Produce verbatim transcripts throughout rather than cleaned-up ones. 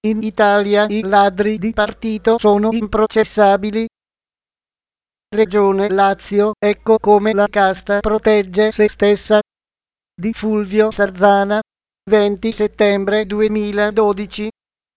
In Italia i ladri di partito sono improcessabili. Regione Lazio, ecco come la casta protegge se stessa. Di Fulvio Sarzana, venti settembre duemiladodici.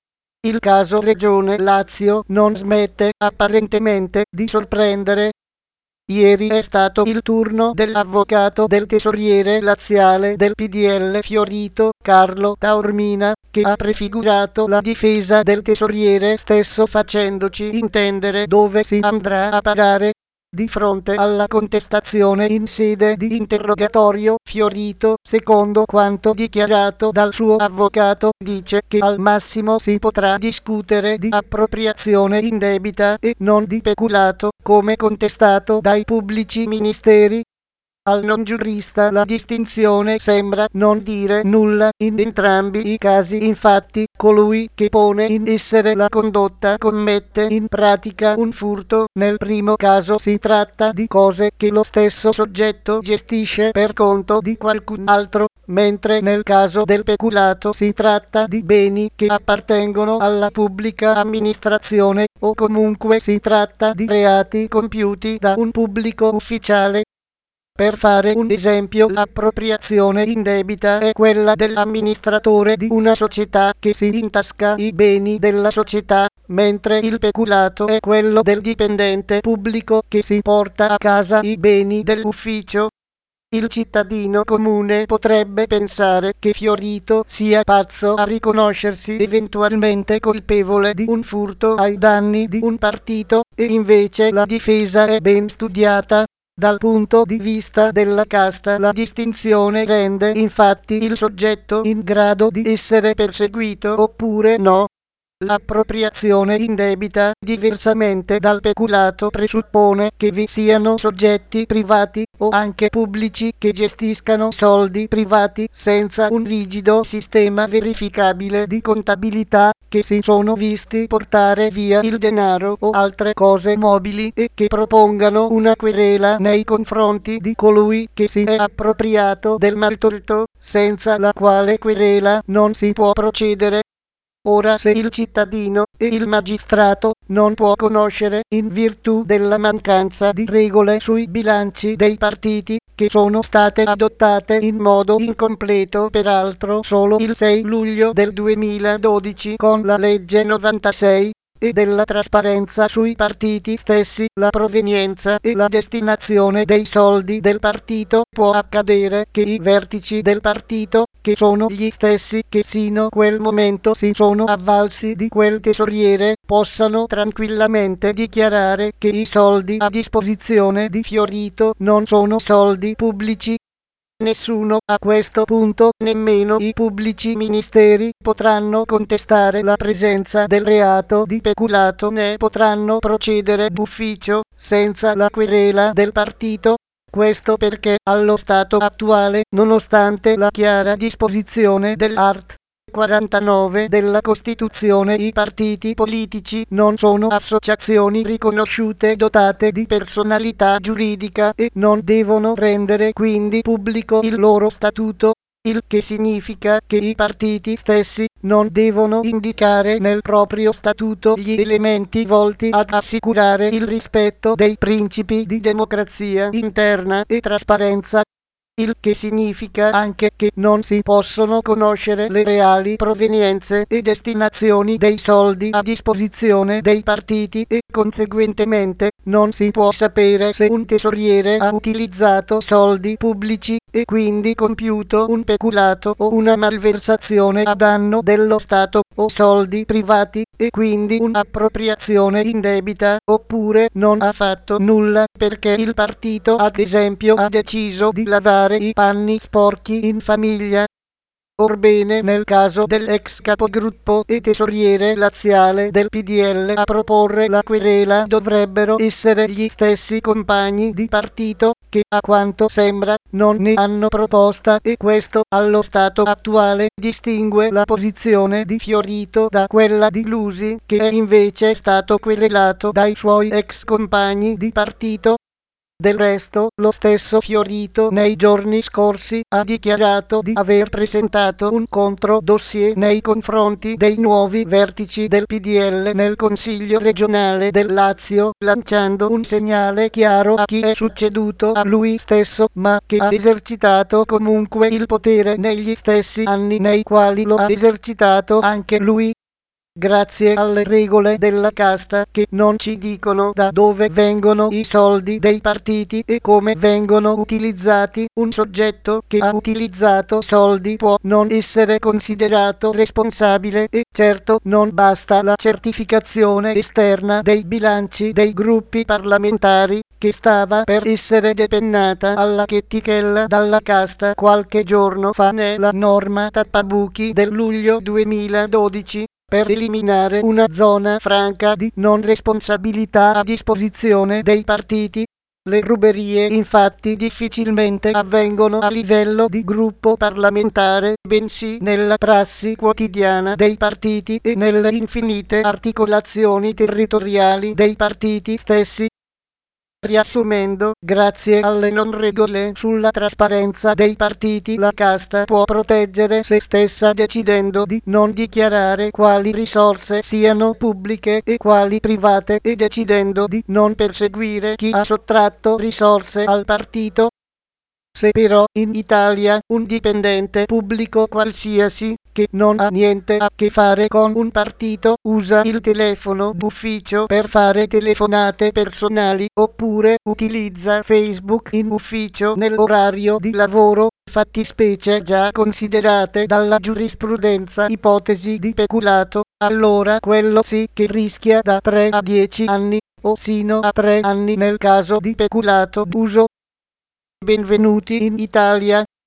Il caso Regione Lazio non smette apparentemente di sorprendere. Ieri è stato il turno dell'avvocato del tesoriere laziale del P D L Fiorito, Carlo Taormina, che ha prefigurato la difesa del tesoriere stesso facendoci intendere dove si andrà a parare. Di fronte alla contestazione in sede di interrogatorio, Fiorito, secondo quanto dichiarato dal suo avvocato, dice che al massimo si potrà discutere di appropriazione indebita e non di peculato, come contestato dai pubblici ministeri. Al non giurista la distinzione sembra non dire nulla in entrambi i casi, infatti colui che pone in essere la condotta commette in pratica un furto. Nel primo caso si tratta di cose che lo stesso soggetto gestisce per conto di qualcun altro, mentre nel caso del peculato si tratta di beni che appartengono alla pubblica amministrazione, o comunque si tratta di reati compiuti da un pubblico ufficiale. Per fare un esempio, l'appropriazione indebita è quella dell'amministratore di una società che si intasca i beni della società, mentre il peculato è quello del dipendente pubblico che si porta a casa i beni dell'ufficio. Il cittadino comune potrebbe pensare che Fiorito sia pazzo a riconoscersi eventualmente colpevole di un furto ai danni di un partito, e invece la difesa è ben studiata. Dal punto di vista della casta la distinzione rende infatti il soggetto in grado di essere perseguito oppure no. L'appropriazione indebita, diversamente dal peculato, presuppone che vi siano soggetti privati o anche pubblici che gestiscano soldi privati senza un rigido sistema verificabile di contabilità, che si sono visti portare via il denaro o altre cose mobili e che propongano una querela nei confronti di colui che si è appropriato del maltolto, senza la quale querela non si può procedere. Ora, se il cittadino e il magistrato non può conoscere, in virtù della mancanza di regole sui bilanci dei partiti, che sono state adottate in modo incompleto peraltro solo il sei luglio del duemiladodici con la legge novantasei, e della trasparenza sui partiti stessi, la provenienza e la destinazione dei soldi del partito, può accadere che i vertici del partito, che sono gli stessi che sino quel momento si sono avvalsi di quel tesoriere, possano tranquillamente dichiarare che i soldi a disposizione di Fiorito non sono soldi pubblici. Nessuno a questo punto, nemmeno i pubblici ministeri, potranno contestare la presenza del reato di peculato né potranno procedere d'ufficio senza la querela del partito. Questo perché allo stato attuale, nonostante la chiara disposizione dell'art. quarantanove della Costituzione, i partiti politici non sono associazioni riconosciute dotate di personalità giuridica e non devono rendere quindi pubblico il loro statuto, il che significa che i partiti stessi non devono indicare nel proprio statuto gli elementi volti ad assicurare il rispetto dei principi di democrazia interna e trasparenza. Il che significa anche che non si possono conoscere le reali provenienze e destinazioni dei soldi a disposizione dei partiti e conseguentemente non si può sapere se un tesoriere ha utilizzato soldi pubblici e quindi compiuto un peculato o una malversazione a danno dello Stato, o soldi privati e quindi un'appropriazione indebita, oppure non ha fatto nulla perché il partito ad esempio ha deciso di lavare i panni sporchi in famiglia. Orbene, nel caso dell'ex capogruppo e tesoriere laziale del P D L a proporre la querela dovrebbero essere gli stessi compagni di partito, che a quanto sembra non ne hanno proposta, e questo allo stato attuale distingue la posizione di Fiorito da quella di Lusi, che è invece stato querelato dai suoi ex compagni di partito. Del resto, lo stesso Fiorito nei giorni scorsi ha dichiarato di aver presentato un contro-dossier nei confronti dei nuovi vertici del P D L nel Consiglio regionale del Lazio, lanciando un segnale chiaro a chi è succeduto a lui stesso, ma che ha esercitato comunque il potere negli stessi anni nei quali lo ha esercitato anche lui. Grazie alle regole della casta che non ci dicono da dove vengono i soldi dei partiti e come vengono utilizzati, un soggetto che ha utilizzato soldi può non essere considerato responsabile e certo non basta la certificazione esterna dei bilanci dei gruppi parlamentari che stava per essere depennata alla chetichella dalla casta qualche giorno fa nella norma tappabuchi del luglio duemiladodici. Per eliminare una zona franca di non responsabilità a disposizione dei partiti. Le ruberie infatti difficilmente avvengono a livello di gruppo parlamentare, bensì nella prassi quotidiana dei partiti e nelle infinite articolazioni territoriali dei partiti stessi. Riassumendo, grazie alle non regole sulla trasparenza dei partiti, la casta può proteggere se stessa decidendo di non dichiarare quali risorse siano pubbliche e quali private e decidendo di non perseguire chi ha sottratto risorse al partito. Se però in Italia un dipendente pubblico qualsiasi, che non ha niente a che fare con un partito, usa il telefono d'ufficio per fare telefonate personali oppure utilizza Facebook in ufficio nell'orario di lavoro, fattispecie già considerate dalla giurisprudenza ipotesi di peculato, allora quello sì che rischia da tre a dieci anni, o sino a tre anni nel caso di peculato d'uso. Benvenuti in Italia.